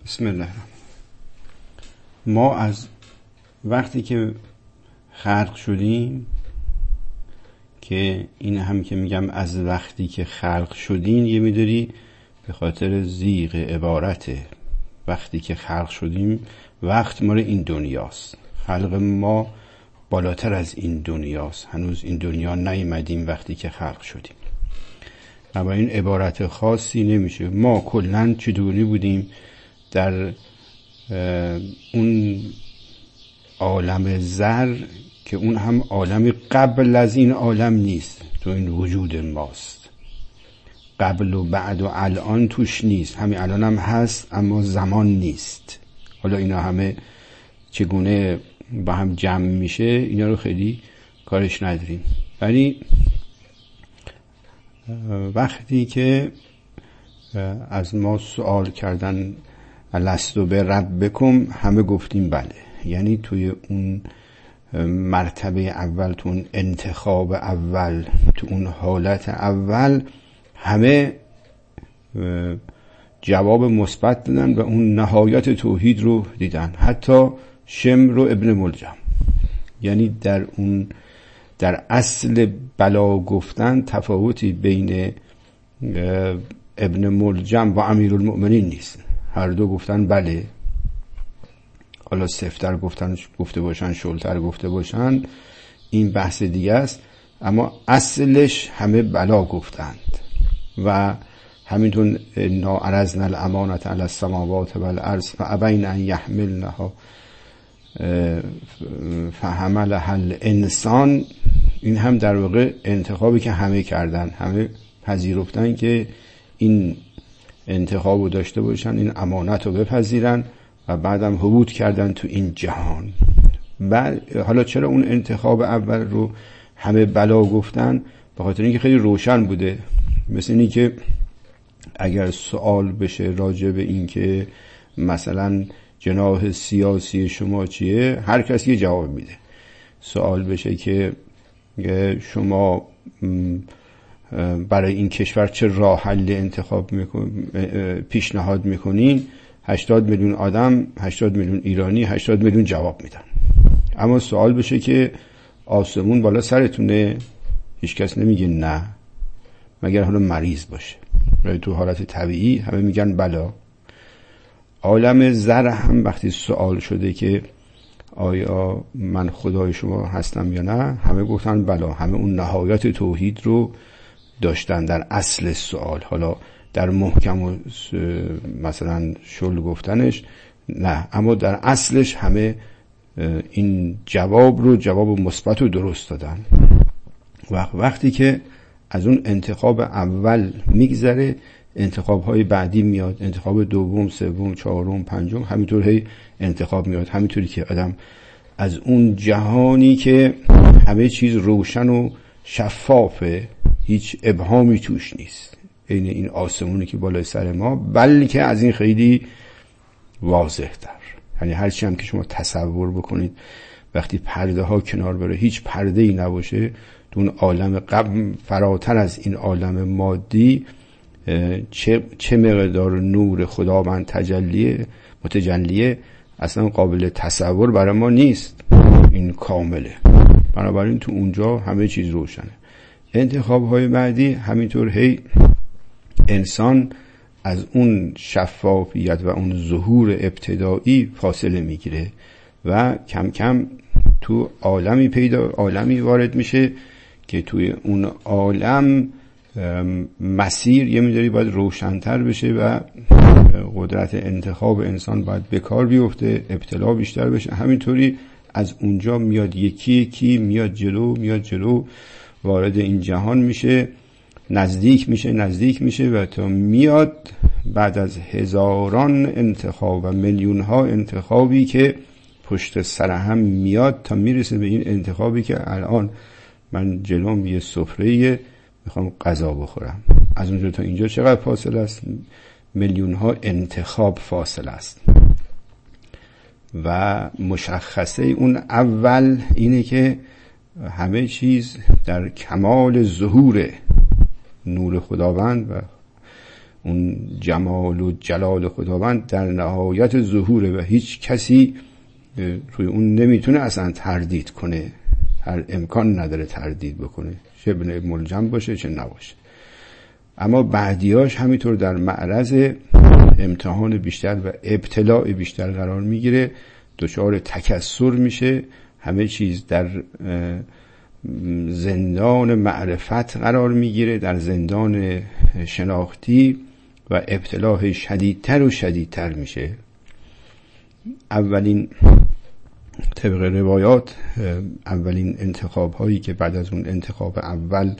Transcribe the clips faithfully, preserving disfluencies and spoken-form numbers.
بسم الله. ما از وقتی که خلق شدیم، که این هم که میگم از وقتی که خلق شدین، یه میداری به خاطر زیغ عبارته. وقتی که خلق شدیم، وقت مال این دنیاست. خلق ما بالاتر از این دنیاست. هنوز این دنیا نیومدیم وقتی که خلق شدیم. اما این عبارت خاصی نمیشه. ما کلن چطوری بودیم در اون عالم زر، که اون هم عالمی قبل از این عالم نیست، تو این وجود ماست. قبل و بعد و الان توش نیست. همین الان هم هست اما زمان نیست. حالا اینا همه چگونه با هم جمع میشه اینا رو خیلی کارش نداریم. ولی وقتی که از ما سوال کردن لستو به ربکم، همه گفتیم بله. یعنی توی اون مرتبه اول، تو اون انتخاب اول، تو اون حالت اول، همه جواب مثبت دادن و اون نهایت توحید رو دیدن. حتی شمر و ابن ملجم. یعنی در اون در اصل بلا گفتن تفاوتی بین ابن ملجم و امیرالمؤمنین نیست. هر دو گفتن بله. حالا سفتر گفتن گفته باشن، شلتر گفته باشن، این بحث دیگه است. اما اصلش همه بلا گفتند. و همینطور انا عرضنا الامانة علی السماوات والارض فابین ان یحملنها فحملها الانسان. این هم در واقع انتخابی که همه کردن، همه پذیرفتن که این انتخاب رو داشته باشن، این امانت رو بپذیرن و بعدم حبوط کردن تو این جهان. بعد حالا چرا اون انتخاب اول رو همه بلا گفتن؟ به خاطر اینکه خیلی روشن بوده. مثل اینی که اگر سوال بشه راجع به این که مثلا جناح سیاسی شما چیه، هر کسی یه جواب میده. سوال بشه که شما برای این کشور چه راه حل انتخاب میکن پیشنهاد میکنین، هشتاد میلیون آدم، هشتاد میلیون ایرانی، هشتاد میلیون جواب میدن. اما سوال بشه که آسمون بالا سرتونه، هیچ کس نمیگه نه، مگر حالا مریض باشه. ولی تو حالت طبیعی همه میگن بلا. عالم زر هم وقتی سوال شده که آیا من خدای شما هستم یا نه، همه گفتن بلا. همه اون نهایت توحید رو داشتن در اصل سوال. حالا در محکم و مثلا شل گفتنش نه، اما در اصلش همه این جواب رو جواب مثبت رو درست دادن. وقتی که از اون انتخاب اول میگذره، انتخاب های بعدی میاد، انتخاب دوم، سوم، چهارم، پنجم، همینطور هی انتخاب میاد. همینطوری که آدم از اون جهانی که همه چیز روشن و شفافه، هیچ ابهامی توش نیست، این این آسمونی که بالای سر ما، بلکه از این خیلی واضح تر. یعنی هر چی هم که شما تصور بکنید، وقتی پرده ها کنار بره، هیچ پرده ای نباشه، تو اون عالم قبل فراتر از این عالم مادی چه چه مقدار نور خداوند تجلیه متجلیه اصلا قابل تصور برای ما نیست. این کامله. بنابراین تو اونجا همه چیز روشنه. انتخاب های بعدی همینطور هی انسان از اون شفافیت و اون ظهور ابتدایی فاصله میگیره و کم کم تو عالمی پیدا عالمی وارد میشه که توی اون عالم مسیر یه میداری باید روشن‌تر بشه و قدرت انتخاب انسان باید به کار بیفته، ابتلا بیشتر بشه. همینطوری از اونجا میاد یکی یکی میاد جلو میاد جلو وارد این جهان میشه، نزدیک میشه نزدیک میشه و تا میاد بعد از هزاران انتخاب و میلیون ها انتخابی که پشت سر هم میاد تا میرسه به این انتخابی که الان من جلوم یه سفره میخوام غذا بخورم. از اونجا تا اینجا چقدر فاصله است؟ میلیون ها انتخاب فاصله است. و مشخصه اون اول اینه که همه چیز در کمال ظهور نور خداوند و اون جمال و جلال خداوند در نهایت ظهوره و هیچ کسی روی اون نمیتونه اصلا تردید کنه، هر امکان نداره تردید بکنه، چه ملزم باشه چه نباشه. اما بعدیاش همینطور در معرض امتحان بیشتر و ابتلاع بیشتر قرار میگیره، دچار تکثر میشه، همه چیز در زندان معرفت قرار میگیره، در زندان شناختی و ابتلاع شدیدتر و شدیدتر میشه. اولین طبق روایات اولین انتخاب هایی که بعد از اون انتخاب اول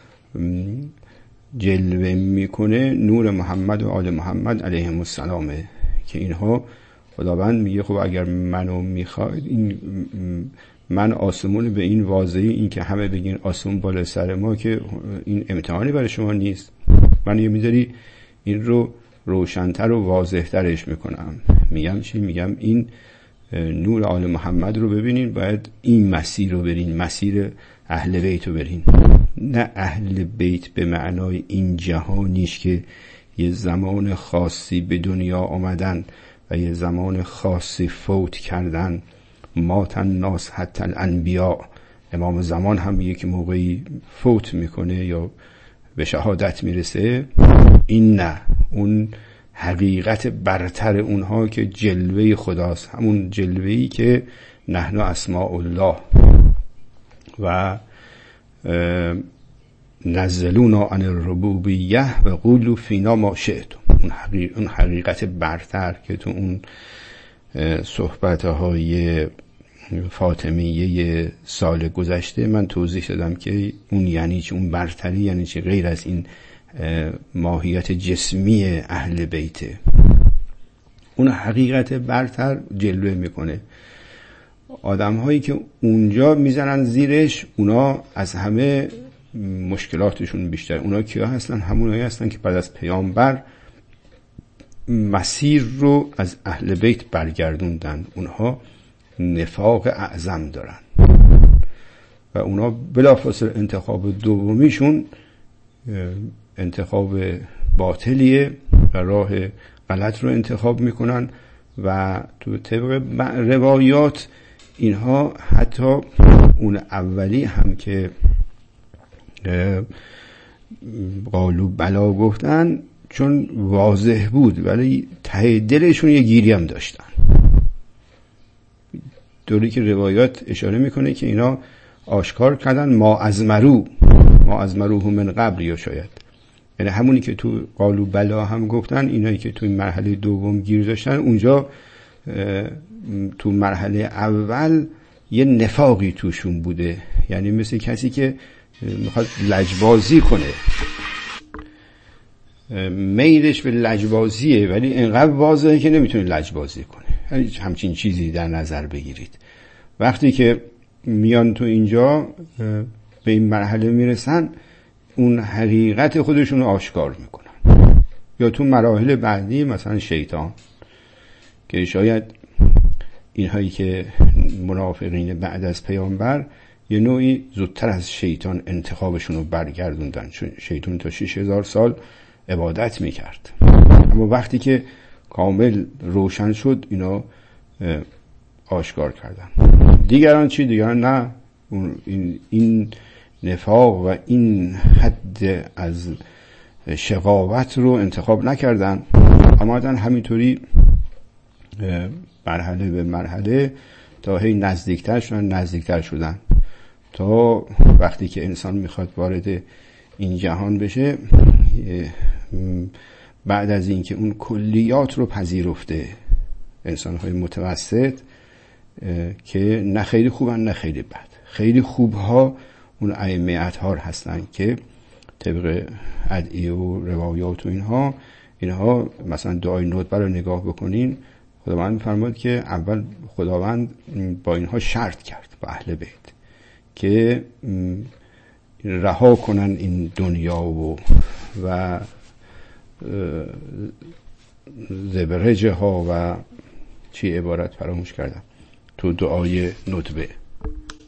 جلوه میکنه نور محمد و آل محمد علیهم السلامه، که اینها خداوند میگه خب اگر منو میخواید، این من آسمون به این واضحی، این که همه بگین آسمون بالا سر ما، که این امتحانی برای شما نیست، من یه میذاری این رو روشن‌تر و واضح‌ترش میکنم. میگم چی؟ میگم این نور آل محمد رو ببینین، باید این مسیر رو برین، مسیر اهل بیت رو برین، نه اهل بیت به معنای این جهانیش که یه زمان خاصی به دنیا آمدن و یه زمان خاصی فوت کردن. ماتن ناس حتی الانبیاء، امام زمان هم یک موقعی فوت میکنه یا به شهادت میرسه. این نه، اون حقیقت برتر اونها که جلوه خداست، همون جلوهی که نحن اسماء الله و نزلونا عن الربوبیه و قولوا فینا ما شئتم. اون حقیقت, اون حقیقت برتر که تو اون صحبت‌های فاطمیه سال گذشته من توضیح دادم که اون یعنی چی، اون برتری یعنی چی، غیر از این ماهیت جسمی اهل بیته. اون حقیقت برتر جلوه میکنه. آدم هایی که اونجا میزنن زیرش، اونا از همه مشکلاتشون بیشتر. اونا کیا هستن؟ همونایی هستن که بعد از پیامبر مسیر رو از اهل بیت برگردوندن. اونها نفاق اعظم دارن و اونا بلافاصله انتخاب دومیشون انتخاب باطلیه و راه غلط رو انتخاب میکنن. و تو طبق روایات اینها حتی اون اولی هم که قالوا بلا گفتن، چون واضح بود ولی ته دلشون یه گیری هم داشتن. دوری که روایات اشاره میکنه که اینا آشکار کردن ما از مرو ما از مروه من قبل، یا شاید یعنی همونی که تو قالوا بلا هم گفتن، اینایی که تو این مرحله دوم گیر داشتن، اونجا تو مرحله اول یه نفاقی توشون بوده. یعنی مثل کسی که میخواد لجبازی کنه، میلش به لجبازیه ولی اینقدر واضحه که نمیتونه لجبازی کنه. یعنی همچین چیزی در نظر بگیرید. وقتی که میان تو اینجا به این مرحله میرسن، اون حقیقت خودشون رو آشکار میکنن. یا تو مراحل بعدی مثلا شیطان، که شاید اینهایی که منافقین بعد از پیامبر یه نوعی زودتر از شیطان انتخابشون رو برگردوندن، چون شیطان تا شش هزار سال عبادت میکرد. اما وقتی که کامل روشن شد، اینا آشکار کردن. دیگران چی؟ دیگران نه، این, این نفاق و این حد از شقاوت رو انتخاب نکردن، آمدن همینطوری مرحله به مرحله تا هی نزدیکتر شدن نزدیکتر شدن تا وقتی که انسان میخواد وارد این جهان بشه، بعد از اینکه اون کلیات رو پذیرفته، انسان‌های متوسط که نه خیلی خوبن نه خیلی بد، خیلی خوبها اون ائمه اطهار هستن که طبق ادعیه و روایات و اینها اینها مثلا دعای ندبه رو نگاه بکنین، خداوند می‌فرماد که اول خداوند با اینها شرط کرد، با اهل بیت، که رها کنن این دنیا و و زبرجه ها و چی عبارت فراموش کردم تو دعای ندبه.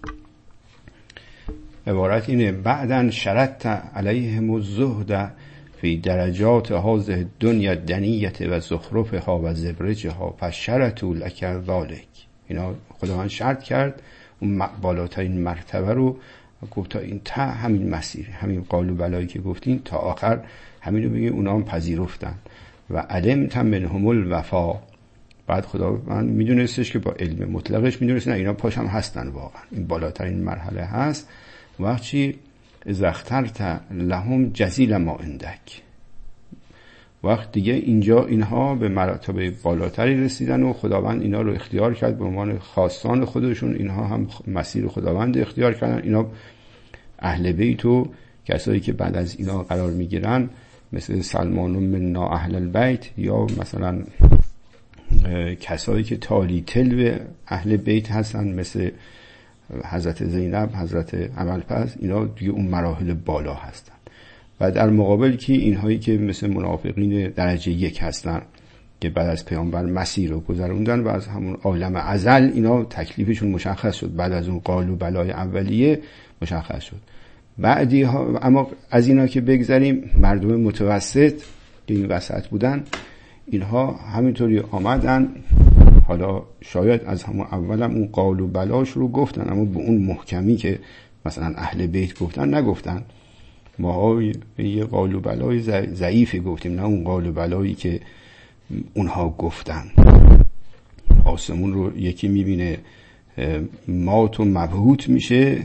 عبارت اینه: بعدن شرطت علیهم الزهد فی درجات هذه الدنیا دنیت و زخرفها و زبرجها فشرطوا لک ذلک. اینا خداوند شرط کرد اون بالاترین مرتبه رو گفت تا این تا همین مسیر، همین قال و بلایی که گفتین تا آخر همین رو بگیم. اونا هم پذیرفتن و علمت منهم الوفا. بعد خداوند میدونستش که با علم مطلقش میدونست نه اینا پاش هم هستن، واقعا این بالاترین مرحله هست. وقتی اذا اخترت لهم جزیل ما عندک، وقت دیگه اینجا اینها به مراتب بالاتری رسیدن و خداوند اینا رو اختیار کرد به عنوان خاصان خودشون. اینها هم مسیر خداوند اختیار کردن. اینا اهل بیت و کسایی که بعد از اینا قرار میگیرن مثل سلمان منا اهل البیت، یا مثلا کسایی که تالی تلو اهل بیت هستن مثل حضرت زینب، حضرت ابوالفضل، اینا دیگه اون مراحل بالا هستن. و در مقابل که اینهایی که مثل منافقین درجه یک هستن که بعد از پیامبر مسیر رو گذروندن و از همون عالم ازل اینا تکلیفشون مشخص شد، بعد از اون قال و بلای اولیه مشخص شد. بعدی ها اما از اینا که بگذاریم، مردم متوسط که این وسط بودن، اینها همینطوری آمدن. حالا شاید از همون اولم اون قال و بلاش رو گفتن، اما به اون محکمی که مثلا اهل بیت گفتن نگفتن. ما یه قال و بلای ضعیفی گفتیم، نه اون قال و بلایی که اونها گفتن. آسمون رو یکی میبینه مات و مبهوت میشه،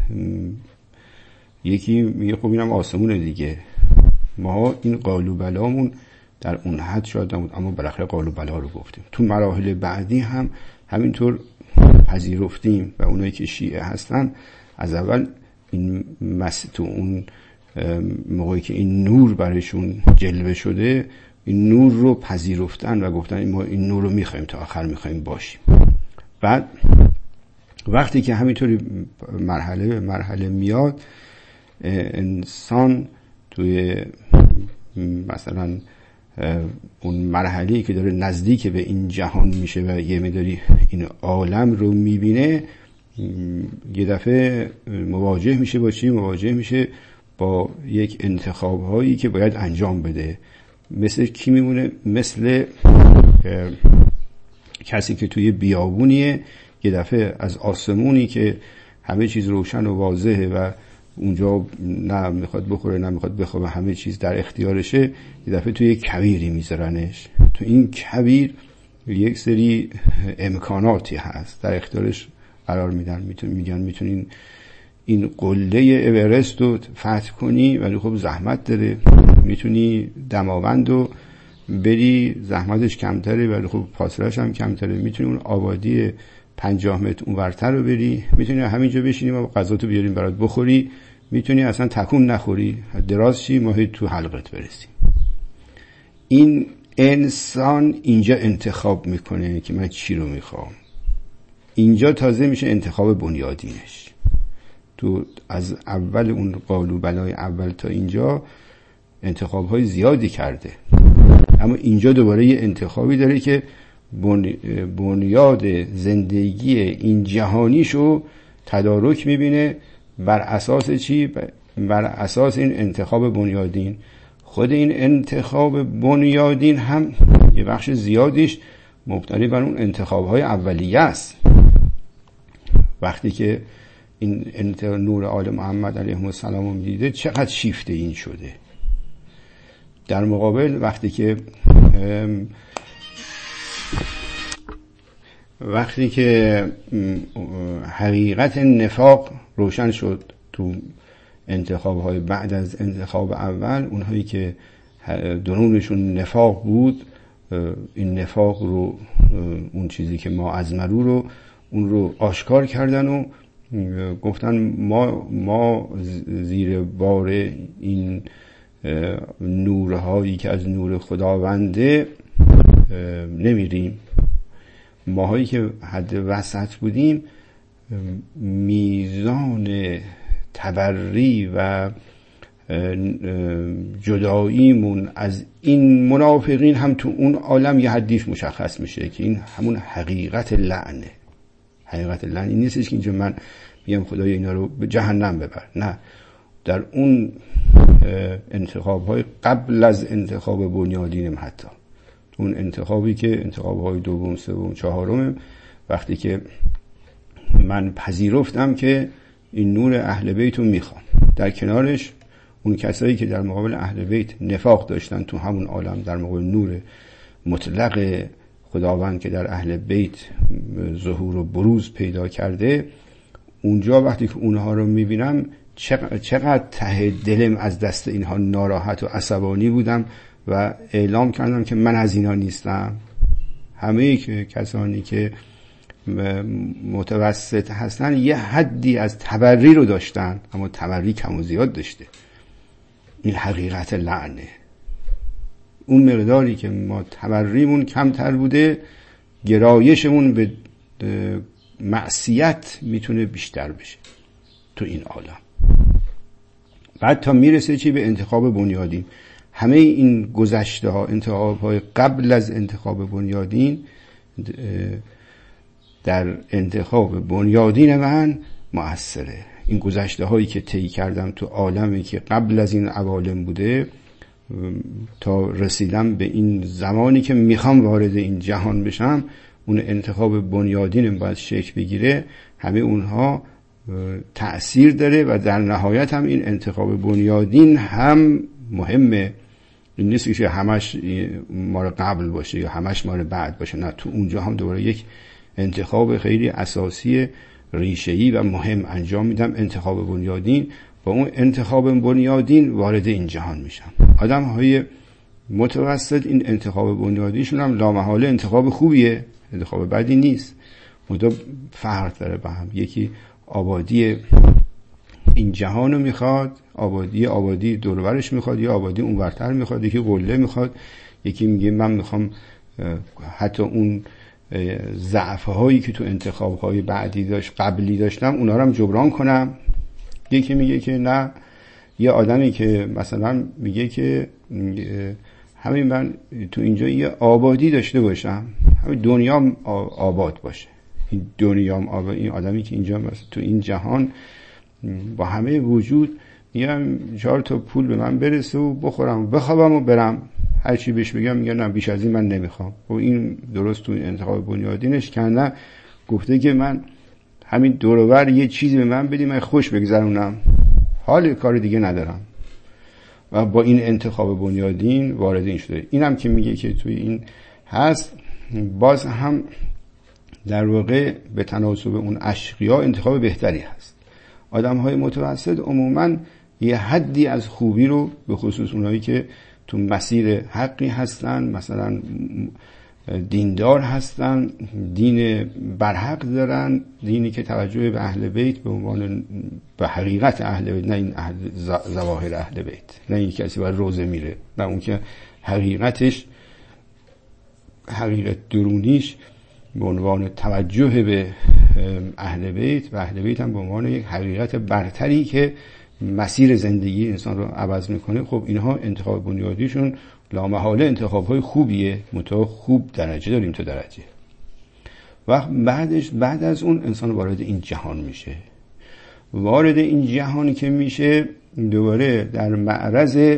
یکی میگه خب اینم آسمون دیگه. ما این قال و بلامون در اون حد شاید نبود، اما بالاخره قال و بلا رو گفتیم. تو مراحل بعدی هم همینطور پذیرفتیم و اونایی که شیعه هستن از اول این مس تو اون موقعی که این نور برشون جلوه شده، این نور رو پذیرفتن و گفتن ما این نور رو میخوایم تا آخر میخوایم باشیم. بعد وقتی که همینطوری مرحله به مرحله میاد، انسان توی مثلا اون مرحله‌ای که داره نزدیک به این جهان میشه و یه مقداری این عالم رو میبینه، یه دفعه مواجه میشه با چی؟ مواجه میشه با یک انتخاب هایی که باید انجام بده. مثل کی میمونه؟ مثل کسی که توی بیابونیه، یه دفعه از آسمونی که همه چیز روشن و واضحه و اونجا نه میخواد بخوره نه میخواد بخوابه، همه چیز در اختیارشه، یه دفعه توی یک کویری میذارنش. تو این کویر یک سری امکاناتی هست در اختیارش قرار میدن. میتونن میگن میتونین این قله اورست رو فتح کنی ولی خب زحمت داره. میتونی دماوند رو بری، زحمتش کمتره ولی خب فاصله‌اش هم کمتره. میتونی اون آبادی پنجاه متر اونورتر رو بری، میتونی همینجا بشینیم و غذاتو بیاریم برات بخوری، میتونی اصلا تکون نخوری، دراز شی ماهی تو حلقت برسیم. این انسان اینجا انتخاب میکنه که من چی رو میخوام. اینجا تازه میشه انتخاب بنیادینش. تو از اول اون قال و بلای اول تا اینجا انتخاب های زیادی کرده، اما اینجا دوباره یه انتخابی داره که بنیاد زندگی این جهانیشو تدارک میبینه. بر اساس چی؟ بر اساس این انتخاب بنیادین. خود این انتخاب بنیادین هم یه بخش زیادیش مبتنی بر اون انتخاب‌های اولیه است. وقتی که این نور آل محمد علیه السلام رو دیده چقدر شیفته این شده. در مقابل وقتی که وقتی که حقیقت نفاق روشن شد تو انتخاب‌های بعد از انتخاب اول، اونهایی که درونشون نفاق بود، این نفاق رو، اون چیزی که ما از مرو رو، اون رو آشکار کردن و گفتن ما ما زیر بار این نورهایی که از نور خداونده نمیریم. ماهایی که حد وسط بودیم میزان تبری و جداییمون از این منافقین هم تو اون عالم یه حدیش مشخص میشه که این همون حقیقت لعنه. حقیقت لعن این نیستش که اینجا من میگم خدای اینا رو به جهنم ببر، نه، در اون انتخاب های قبل از انتخاب بنیادینم، حتی اون انتخابی که انتخاب های دوم سوم چهارم، وقتی که من پذیرفتم که این نور اهل بیت رو میخوام، در کنارش اون کسایی که در مقابل اهل بیت نفاق داشتن تو همون عالم در مقابل نور مطلق خداوند که در اهل بیت ظهور و بروز پیدا کرده، اونجا وقتی که اونها رو میبینم چقدر ته دلم از دست اینها ناراحت و عصبانی بودم و اعلام کردم که من از اینا نیستم. همه که کسانی که متوسط هستن یه حدی از تبری رو داشتن، اما تبری کم و زیاد داشته. این حقیقت لعنه. اون مقداری که ما تبریمون کمتر بوده، گرایشمون به معصیت میتونه بیشتر بشه تو این عالم. بعد تا میرسه چی؟ به انتخاب بنیادین. همه این گذشته ها، انتخاب های قبل از انتخاب بنیادین، در انتخاب بنیادین من مؤثره. این گذشته هایی که طی کردم تو عالمی که قبل از این عوالم بوده تا رسیدم به این زمانی که میخوام وارد این جهان بشم، اون انتخاب بنیادینم باید شکل بگیره. همه اونها تأثیر داره و در نهایت هم این انتخاب بنیادین هم مهمه. این نیست که همش مال قبل باشه یا همش مال بعد باشه، نه، تو اونجا هم دوباره یک انتخاب خیلی اساسی ریشه‌ای و مهم انجام میدم، انتخاب بنیادین. با اون انتخاب بنیادین وارد این جهان میشم. آدم های متوسط این انتخاب بنیادینشون هم لامحاله انتخاب خوبیه، انتخاب بدی نیست، مدام فرق داره با هم. یکی آبادی این جهانو میخواد، آبادی آبادی دورورش میخواد، یا آبادی اونورتر میخواد، یکی قله میخواد، یکی میگه من میخوام حتی اون ضعف‌هایی که تو انتخاب‌های بعدی داشت قبلی داشتم اونا رو هم جبران کنم. یکی میگه که نه، یه آدمی که مثلا میگه که همین من تو اینجا یه آبادی داشته باشم، همین دنیام آباد باشه، این دنیام آباد. این آدمی که اینجا مثلا تو این جهان با همه وجود میگم چهار تا پول به من برسه و بخورم و بخوابم و برم، هر چی بهش بگم میگه نه بیش از این من نمیخوام. و این درست تو انتخاب بنیادینش کنه، گفته که من همین دور و بر یه چیزی به من بدی من خوش بگذرونم، حال کار دیگه ندارم. و با این انتخاب بنیادین وارد این شده. اینم که میگه که توی این هست، باز هم در واقع به تناسب اون اشقیا انتخاب بهتری هست. آدم‌های متوسط عموماً یه حدی از خوبی رو، به خصوص اونایی که تو مسیر حقی هستن، مثلا دیندار هستن، دین برحق دارن، دینی که توجه به اهل بیت به عنوان به حقیقت اهل بیت، نه این اهل ظواهر اهل بیت، نه این کسی باید روزه میره، نه اون که حقیقتش، حقیقت درونیش به عنوان توجه به اهل بیت و اهل بیت هم به عنوان یک حقیقت برتری که مسیر زندگی انسان رو عوض میکنه. خب اینها انتخاب بنیادیشون لامحاله انتخاب‌های خوبیه، متو خوب درجه داریم تو درجه. و بعدش بعد از اون انسان وارد این جهان میشه. وارد این جهانی که میشه دوباره در معرض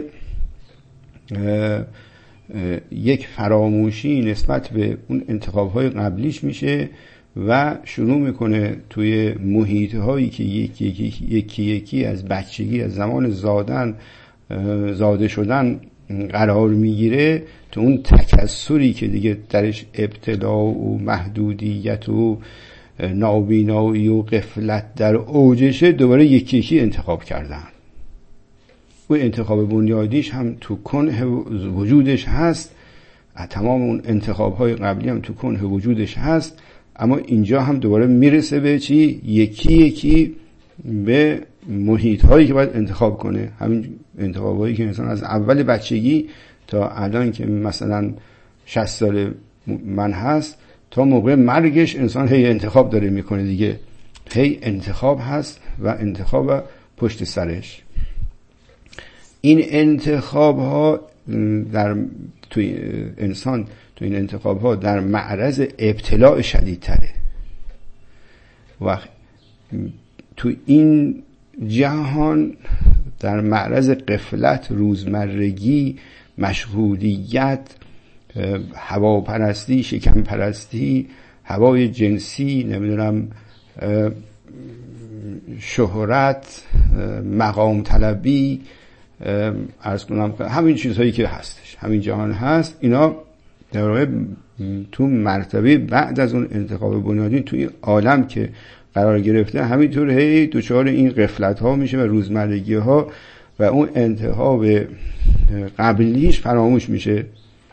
یک فراموشی نسبت به اون انتخاب‌های قبلیش میشه و شروع میکنه توی محیط‌هایی که یکی یکی, یکی یکی از بچگی، از زمان زادن زاده شدن قرار میگیره، تو اون تکثری که دیگه درش ابتلا و محدودیت و نابینایی و غفلت در اوجشه، دوباره یکی یکی انتخاب کردن. و انتخاب بنیادیش هم تو کنه وجودش هست، تمام اون انتخاب‌های قبلی هم تو کنه وجودش هست، اما اینجا هم دوباره میرسه به چی؟ یکی یکی به محیط‌هایی که باید انتخاب کنه. همین انتخابایی که انسان از اول بچگی تا الان که مثلا شصت سال من هست تا موقع مرگش انسان هی انتخاب داره میکنه دیگه، هی انتخاب هست و انتخاب پشت سرش. این انتخاب ها در توی انسان تو این انتخاب ها در معرض ابتلاء شدید تره و تو این جهان در معرض غفلت، روزمرگی، مشغولیت، هواپرستی، شکم پرستی، هوای جنسی، نمیدونم شهرت، مقام طلبی، عرض کنم همین چیزهایی که هستش، همین جهان هست، اینا در واقع تو مرتبه بعد از اون انتخاب بنیادین توی عالم که قرار گرفته همینطور هی دوچار این غفلت ها میشه و روزمرگی ها و اون انتخاب قبلیش فراموش میشه.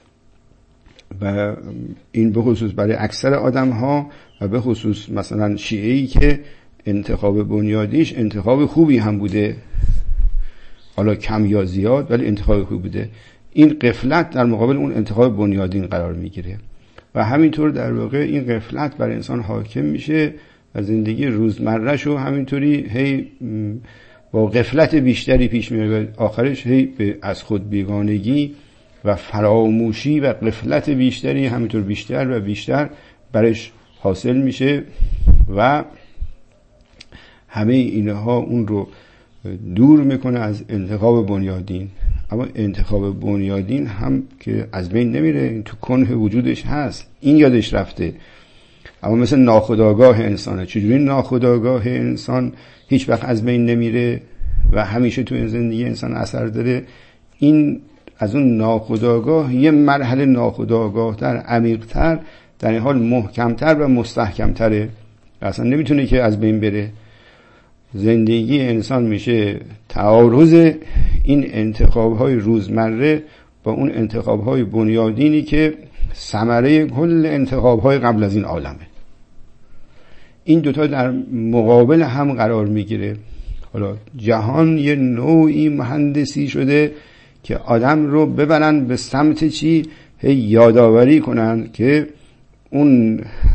و این به خصوص برای اکثر آدم ها و به خصوص مثلا شیعه‌ای که انتخاب بنیادیش انتخاب خوبی هم بوده، حالا کم یا زیاد ولی انتخاب خوبی بوده، این غفلت در مقابل اون انتخاب بنیادین قرار میگیره و همینطور در واقع این غفلت بر انسان حاکم میشه و زندگی روزمره‌ش رو همینطوری هی با غفلت بیشتری پیش میره و آخرش هی به از خود بیگانگی و فراموشی و غفلت بیشتری همینطور بیشتر و بیشتر برش حاصل میشه و همه اینها اون رو دور میکنه از انتخاب بنیادین. اما انتخاب بنیادین هم که از بین نمیره، تو کنه وجودش هست، این یادش رفته. اما مثل ناخودآگاه انسانه. چجوری ناخودآگاه انسان هیچ وقت از بین نمیره و همیشه تو زندگی انسان اثر داره؟ این از اون ناخودآگاه یه مرحله ناخودآگاه تر، عمیق تر، در این حال محکمتر و مستحکم تره، اصلا نمیتونه که از بین بره. زندگی انسان میشه تعارض این انتخاب‌های روزمره با اون انتخاب‌های بنیادینی که ثمره کل انتخاب‌های قبل از این عالمه. این دوتا در مقابل هم قرار میگیره. حالا جهان یه نوعی مهندسی شده که آدم رو ببرن به سمت چی؟ هی یادآوری کنن که اون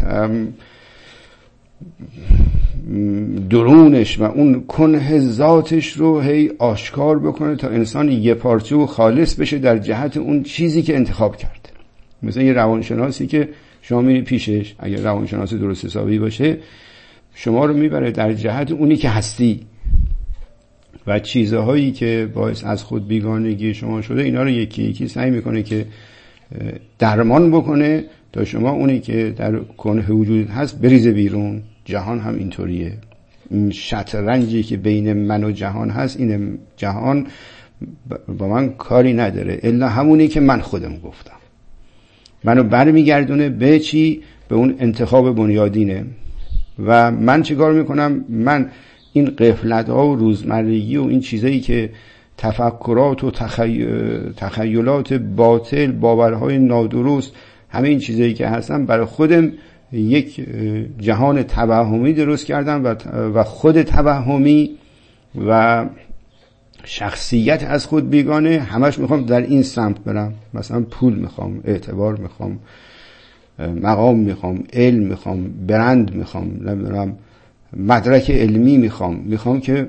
درونش و اون کنه ذاتش رو هی آشکار بکنه تا انسان یه پارچه و خالص بشه در جهت اون چیزی که انتخاب کرده. مثلا یه روانشناسی که شما میری پیشش، اگر روانشناس درست حسابی باشه، شما رو میبره در جهت اونی که هستی و چیزهایی که باعث از خود بیگانگی شما شده، اینا رو یکی یکی سعی میکنه که درمان بکنه تا شما اونی که در کنه وجود هست بریزه بیرون. جهان هم اینطوریه. این شطرنجی که بین من و جهان هست، این جهان با من کاری نداره الا همونی که من خودم گفتم. منو برمیگردونه به چی؟ به اون انتخاب بنیادینه. و من چیکار میکنم؟ من این غفلت ها و روزمرگی و این چیزایی که تفکرات و تخی... تخیلات باطل، باورهای نادرست، همه این چیزایی که هستن، برای خودم یک جهان توهمی درست کردم و و خود توهمی و شخصیت از خود بیگانه، همش میخوام در این سمت برم. مثلا پول میخوام، اعتبار میخوام، مقام میخوام، علم میخوام، برند میخوام، نمیدونم مدرک علمی میخوام، میخوام که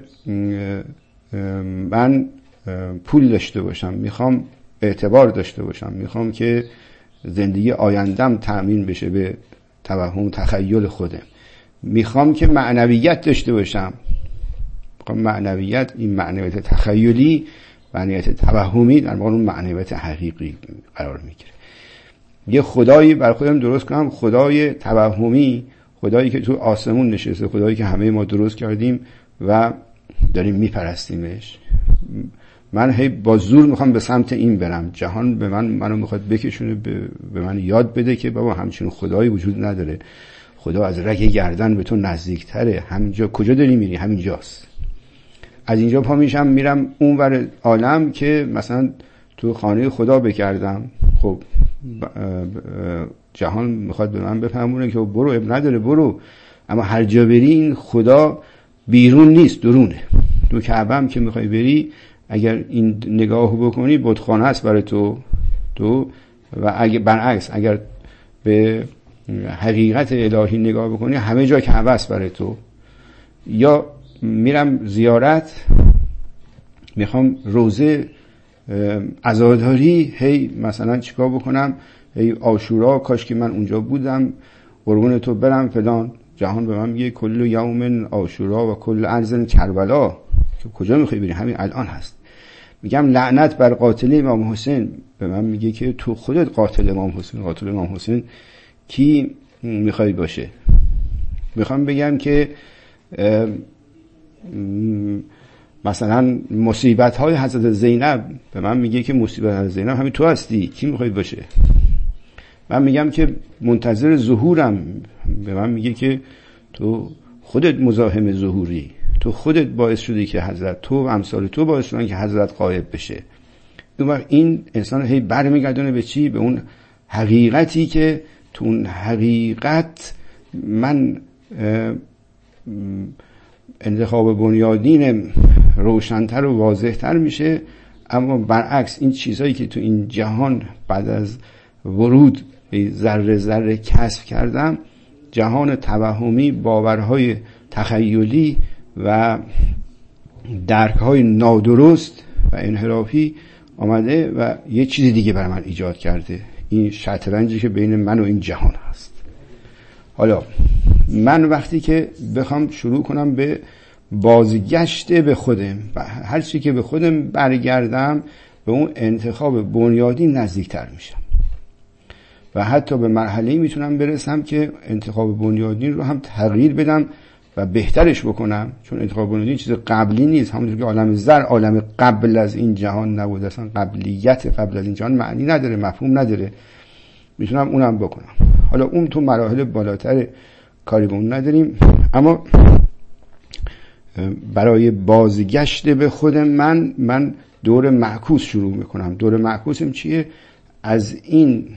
من پول داشته باشم، میخوام اعتبار داشته باشم، میخوام که زندگی آیندم تأمین بشه به توهم تخیل خودم، میخوام که معنویت داشته باشم. میخوام معنویت، این معنویت تخیلی، معنویت توهمی در مقابل معنویت حقیقی قرار میگیره. یه خدایی بر خودم درست کنم، خدای توهمی، خدایی که تو آسمون نشسته، خدایی که همه ما درست کردیم و داریم میپرستیمش. من هی با زور میخوام به سمت این برم. جهان به من منو میخواد بکشونه، به من یاد بده که بابا همچین خدایی وجود نداره. خدا از رگ گردن به تو نزدیکتره. همینجا کجا داری میری؟ همینجاست. از اینجا پا میشم میرم اونور عالم که مثلا تو خانه خدا بگردم. خب جهان میخواد به من بفهمونه که برو، اب نداره برو. اما هر جا بری این خدا بیرون نیست، درونه. تو کعبه هم که میخوای بری، اگر این نگاه بکنی بتخانه است برای تو تو و اگر برعکس اگر به حقیقت الهی نگاه بکنی همه جا کعبه است برای تو. یا میرم زیارت، میخوام روزه عزاداری، هی مثلا چیکار بکنم؟ هی عاشورا، کاش که من اونجا بودم، قربون تو برم فلان. جهان به من میگه کل یوم عاشورا و کل ارض کربلا. که کجا میخوای بری؟ همین الان هست. میگم لعنت بر قاتل امام حسین. به من میگه که تو خودت قاتل امام حسین. قاتل امام حسین کی میخوای باشه؟ میخوام بگم که مثلا مصیبت های حضرت زینب، به من میگه که مصیبت حضرت زینب همین تو هستی، کی میخوای باشه؟ من میگم که منتظر ظهورم، به من میگه که تو خودت مزاحم ظهوری، تو خودت باعث شدی که حضرت، تو و امثال تو باعث شدن که حضرت غایب بشه. اون وقت این انسان هی برمیگردونه به چی؟ به اون حقیقتی که تو اون حقیقت من انتخاب بنیادین روشن‌تر و واضح‌تر میشه. اما برعکس این چیزایی که تو این جهان بعد از ورود ذره ذره کسب کردم، جهان توهمی، باورهای تخیلی و درک‌های نادرست و انحرافی آمده و یه چیز دیگه برای من ایجاد کرده. این شطرنجی که بین من و این جهان هست. حالا من وقتی که بخوام شروع کنم به بازگشت به خودم و هر چی که به خودم برگردم، به اون انتخاب بنیادی نزدیکتر میشم و حتی به مرحله‌ای میتونم برسم که انتخاب بنیادین رو هم تغییر بدم و بهترش بکنم، چون انتخاب بنیادین چیز قبلی نیست. همونطور که عالم زر عالم قبل از این جهان نبود، اصلا قبلیت قبل از این جهان معنی نداره، مفهوم نداره، میتونم اونم بکنم. حالا اون تو مراحل بالاتر کاری به اون نداریم، اما برای بازگشت به خود من من دور معکوس شروع میکنم. دور معکوسم چیه؟ از این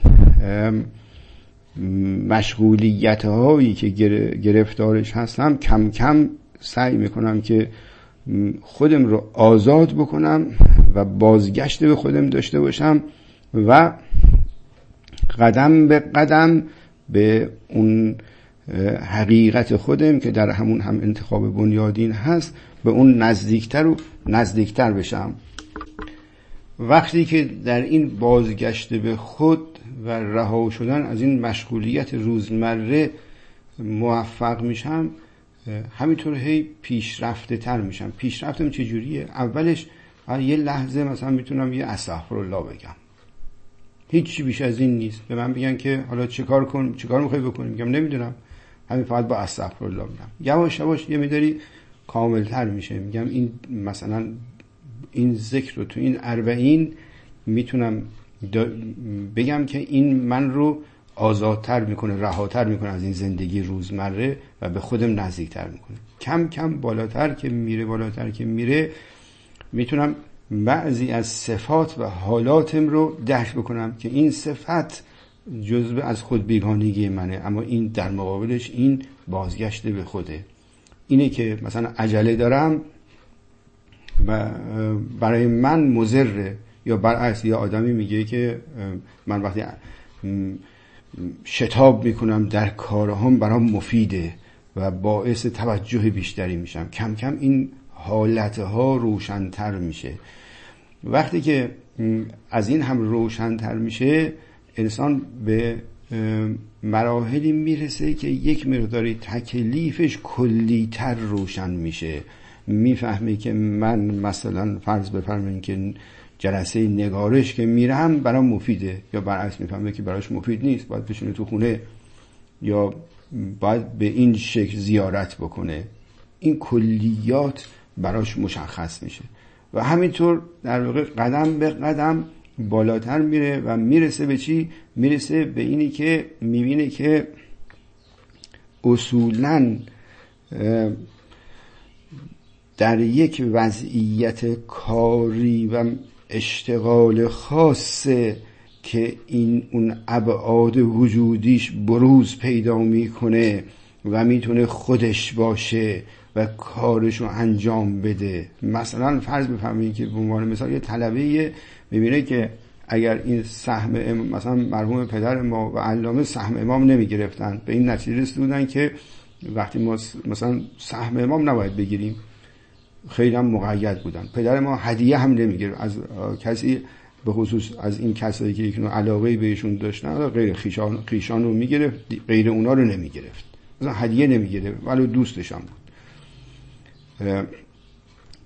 مشغولیت هایی که گرفتارش هستم کم کم سعی میکنم که خودم رو آزاد بکنم و بازگشت به خودم داشته باشم و قدم به قدم به اون حقیقت خودم که در همون هم انتخاب بنیادین هست به اون نزدیکتر و نزدیکتر بشم. وقتی که در این بازگشت به خود و رها شدن از این مشغولیت روزمره موفق میشم، همینطور هی پیشرفته تر میشم. پیشرفتم چجوریه؟ اولش یه لحظه مثلا میتونم یه استغفرالله بگم، هیچی بیش از این نیست. به من بگن که حالا چه کار کن، چه کار میخوای بکنی؟ میگم نمیدونم، همین فقط با استغفرالله میگم. یواش یواش یه مقداری کاملتر میشه. میگم این مثلا این ذکر رو تو این اربعین میتونم بگم که این من رو آزادتر میکنه، رهاتر میکنه از این زندگی روزمره و به خودم نزدیکتر میکنه. کم کم بالاتر که میره بالاتر که میره میتونم بعضی از صفات و حالاتم رو درک بکنم که این صفت جزء از خود بیگانگی منه، اما این در مقابلش این بازگشت به خوده. اینه که مثلا عجله دارم و برای من مضره، یا برعکس یا آدمی میگه که من وقتی شتاب میکنم در کارهام برام مفیده و باعث توجه بیشتری میشم. کم کم این حالتها روشن‌تر میشه. وقتی که از این هم روشن‌تر میشه، انسان به مراحلی میرسه که یک مقداری تکلیفش کلی‌تر روشن میشه. میفهمه که من مثلا فرض بفرمایید که جلسه نگارش که میرم برام مفیده، یا برعکس میفهمه که براش مفید نیست، باید بشینه تو خونه یا باید به این شکل زیارت بکنه. این کلیات براش مشخص میشه و همینطور در واقع قدم به قدم بالاتر میره و میرسه به چی؟ میرسه به اینی که میبینه که اصولاً در یک وضعیت کاری و اشتغال خاصه که این اون ابعاد وجودیش بروز پیدا میکنه و میتونه خودش باشه و کارشو انجام بده. مثلا فرض بفرمایید که به عنوان مثال یه طلبه میبینه که اگر این سهم مثلا مرحوم پدر ما و علامه سهم امام نمیگرفتن، به این نتیجه رسیدن که وقتی ما مثلا سهم امام نباید بگیریم، خیلی هم مقید بودن. پدر ما هدیه هم نمیگرفت از کسی، به خصوص از این کسایی که یکنوع علاقه بهشون داشتن، غیر خیشان خیشان رو میگرفت، غیر اونا رو نمیگرفت، مثلا هدیه نمیگرفت، ولی دوستش هم بود.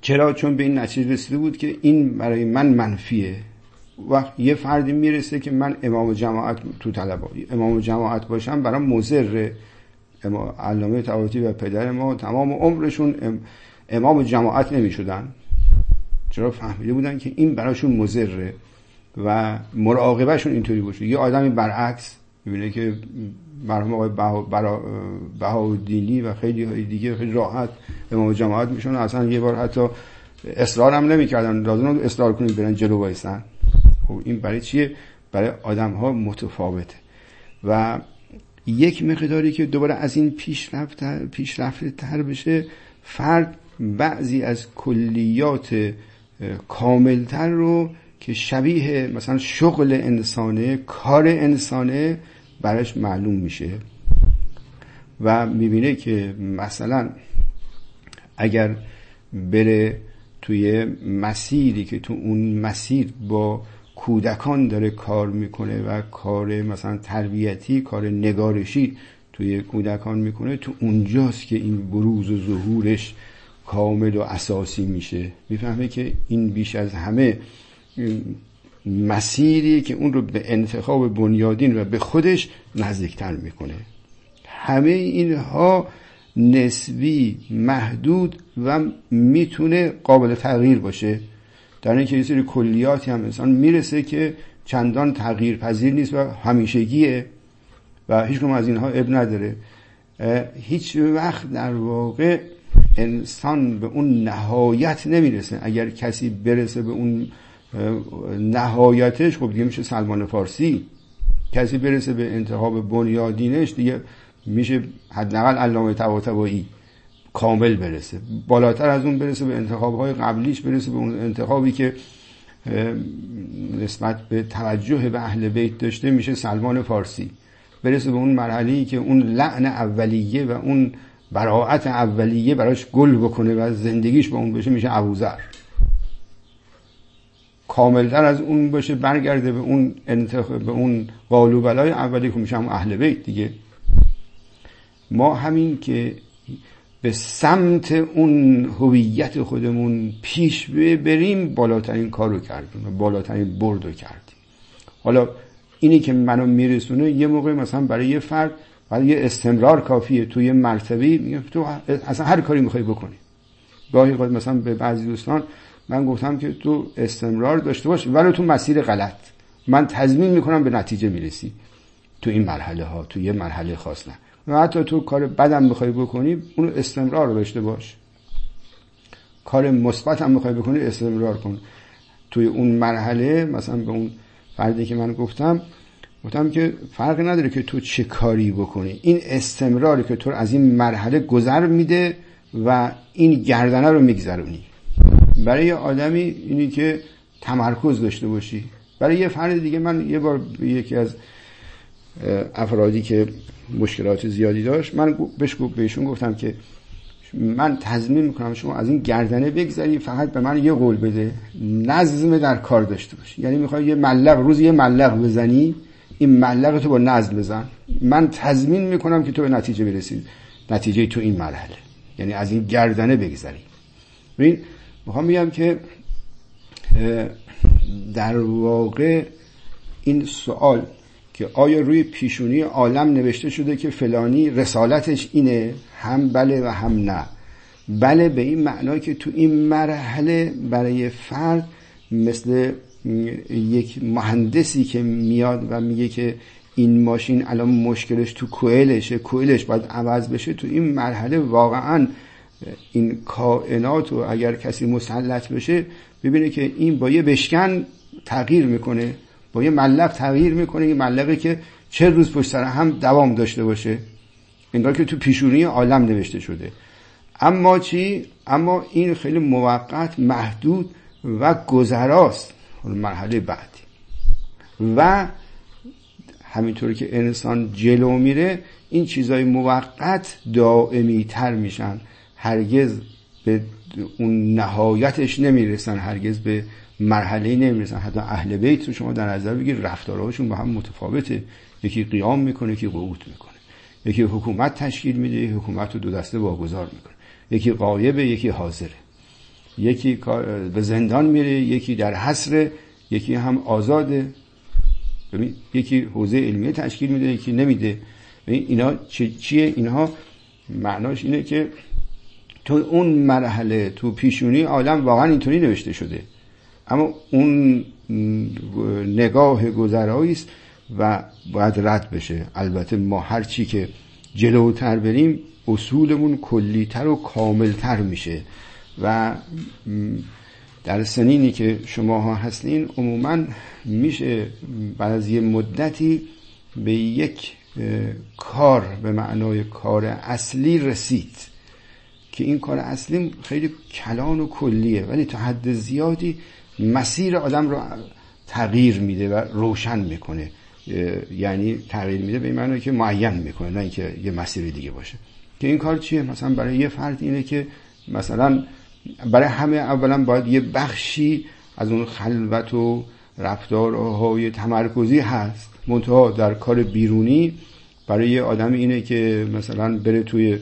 چرا؟ چون به این نتیجه رسیده بود که این برای من منفیه. وقت یه فردی میرسه که من امام جماعت تو طلبا امام جماعت باشم برام مضره. علامه طباطبایی و پدر ما تمام عمرشون امام جماعت نمیشدن، چرا؟ فهمیده بودن که این براشون مضره و مراقبهشون اینطوری باشه. یه آدمی برعکس میبینه که مرحوم آقای بهاءالدینی و خیلی دیگه خیلی راحت امام جماعت میشن، اصلا یه بار حتی اصرار هم نمیکردن لازم اصرار کنید برن جلو وایسن. خب این برای چیه؟ برای آدم ها متفاوته. و یک مقداری که دوباره از این پیشرفت پیشرفته تر بشه، فرد بعضی از کلیات کاملتر رو که شبیه مثلا شغل انسانه، کار انسانه براش معلوم میشه و میبینه که مثلا اگر بره توی مسیری که تو اون مسیر با کودکان داره کار میکنه و کار مثلا تربیتی، کار نگارشی توی کودکان میکنه، تو اونجاست که این بروز و ظهورش کامل و اساسی میشه. میفهمه که این بیش از همه مسیری که اون رو به انتخاب بنیادین و به خودش نزدیکتر میکنه. همه اینها نسبی، محدود و میتونه قابل تغییر باشه، در اینکه یه سری کلیاتی هم انسان میرسه که چندان تغییر پذیر نیست و همیشگیه و هیچ کدوم از اینها اب نداره. هیچ وقت در واقع انسان به اون نهایت نمیرسه. اگر کسی برسه به اون نهایتش، خب دیگه میشه سلمان فارسی. کسی برسه به انتخاب بنیادینش، دیگه میشه حداقل علامه طباطبایی کامل برسه. بالاتر از اون برسه به انتخابهای قبلیش، برسه به اون انتخابی که نسبت به توجه به اهل بیت داشته، میشه سلمان فارسی. برسه به اون مرحله‌ای که اون لعن اولیه و اون براءت اولیه براش گل بکنه و زندگیش با اون بشه، میشه ابوذر. کاملتر از اون باشه، برگرده به اون انتخاب، به اون قالوبلای اولی که میشه هم اهل بیت دیگه. ما همین که به سمت اون هویت خودمون پیش بریم، بالاترین کارو کردیم، بالاترین بردو کردیم. حالا اینی که منو میرسونه، یه موقع مثلا برای یه فرد برای یه استمرار کافیه توی مرتبه، میگه تو اصلا هر کاری میخوای بکنی. گاهی اوقات مثلا به بعضی دوستان من گفتم که تو استمرار داشته باش ولی تو مسیر غلط، من تضمین میکنم به نتیجه میرسی تو این مرحله ها، تو یه مرحله خاص نه. و حتی تو کار بدم میخوای بکنی، اون استمرار رو داشته باش. کار مثبت هم میخوای بکنی، استمرار کن توی اون مرحله. مثلا به اون فردی که من گفتم گفتم که فرق نداره که تو چه کاری بکنی، این استمراری که تو از این مرحله گذر میده و این گردنه رو میگذرونی. برای یه آدمی اینی که تمرکز داشته باشی. برای یه فرد دیگه، من یه بار یکی از افرادی که مشکلات زیادی داشت، من بهش بهشون گفتم که من تضمین میکنم شما از این گردنه بگذری، فقط به من یه قول بده، نظم در کار داشته باشی. یعنی میخوای یه ملق روز یه ملق بزنی، این ملق تو با نظم بزن، من تضمین میکنم که تو به نتیجه برسی، نتیجه تو این مرحله. یعنی از این گردنه بگذری. ببین میخوام بگم که در واقع این سوال که آیا روی پیشونی عالم نوشته شده که فلانی رسالتش اینه، هم بله و هم نه. بله به این معنی که تو این مرحله برای فرد مثل یک مهندسی که میاد و میگه که این ماشین الان مشکلش تو کوئلشه، کوئلش باید عوض بشه، تو این مرحله واقعا این کائنات رو اگر کسی مسلط بشه ببینه که این با یه بشکن تغییر میکنه، با یه ملق تغییر میکنه، یه ملقی که چه روز پشت سر هم دوام داشته باشه، انگار که تو پیشونی عالم نوشته شده. اما چی؟ اما این خیلی موقت، محدود و گذراست مرحله بعدی. و همینطوری که انسان جلو میره، این چیزای موقت دائمی تر میشن، هرگز به اون نهایتش نمیرسن، هرگز به مرحله نمیرسن. حتی اهل بیت رو شما در نظر بگیر، رفتارهاشون با هم متفاوته. یکی قیام میکنه، یکی قعود میکنه، یکی حکومت تشکیل میده، یکی حکومت رو دو دسته واگذار میکنه، یکی غایبه، یکی حاضره. یکی به زندان میره، یکی در حصر، یکی هم آزاده. ببین یکی حوزه علمیه تشکیل میده، یکی نمیده. ببین اینا چیه؟ اینها معناش اینه که تو اون مرحله تو پیشونی عالم واقعا اینطوری نوشته شده، اما اون نگاه گذرایی است و باید رد بشه. البته ما هر چی که جلوتر بریم اصولمون کلیتر و کاملتر میشه و در سنینی که شماها هستین عموما میشه بعد از یه مدتی به یک کار به معنای کار اصلی رسید که این کار اصلی خیلی کلان و کلیه، ولی تا حد زیادی مسیر آدم رو تغییر میده و روشن میکنه. یعنی تغییر میده به این معنی که معین میکنه، نه اینکه یه مسیر دیگه باشه. که این کار چیه؟ مثلا برای یه فرد اینه که مثلا برای همه اولا باید یه بخشی از اون خلوت و رفتارهای تمرکزی هست، منتها در کار بیرونی برای یه آدم اینه که مثلا بره توی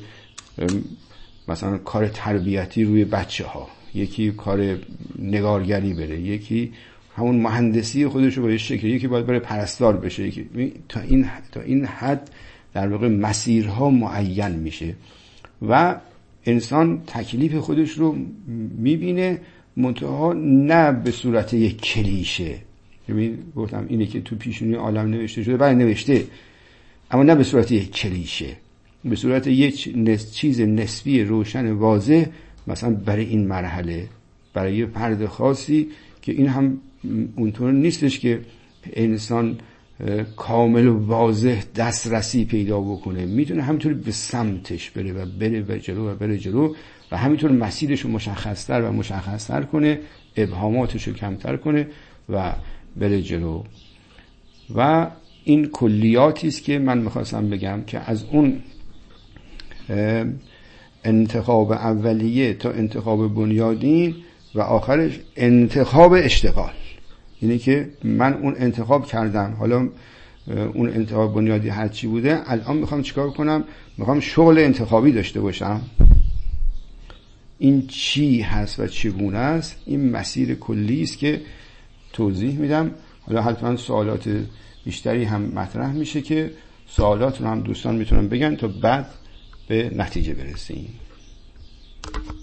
مثلا کار تربیتی روی بچه ها، یکی کار نگارگری بره، یکی همون مهندسی خودش رو با یه شکل، یکی باید بره پرستار بشه، یکی تا این تا این حد در واقع مسیرها معین میشه و انسان تکلیف خودش رو میبینه، منتها نه به صورت یک کلیشه. ببین گفتم اینه که تو پیشونی عالم نوشته شده، بله نوشته، اما نه به صورت یک کلیشه، به صورت یک نس... چیز نسبی روشن واضح، مثلا برای این مرحله، برای یه فرد خاصی که این هم اونطور نیستش که انسان کامل و واضح دسترسی پیدا بکنه، میتونه همینطور به سمتش بره و بره و جلو و بره جلو و همینطور مسیرش رو مشخصتر و مشخصتر کنه، ابهاماتش رو کمتر کنه و بره جلو. و این کلیاتی است که من میخواستم بگم که از اون انتخاب اولیه تا انتخاب بنیادین و آخرش انتخاب اشتغال، یعنی که من اون انتخاب کردم، حالا اون انتخاب بنیادی هر چی بوده، الان میخوام چیکار کنم؟ میخوام شغل انتخابی داشته باشم. این چی هست و چگونه است؟ این مسیر کلی است که توضیح میدم. حالا حتما سوالات بیشتری هم مطرح میشه که سوالات رو هم دوستان میتونن بگن تا بعد به نتیجه برسیم.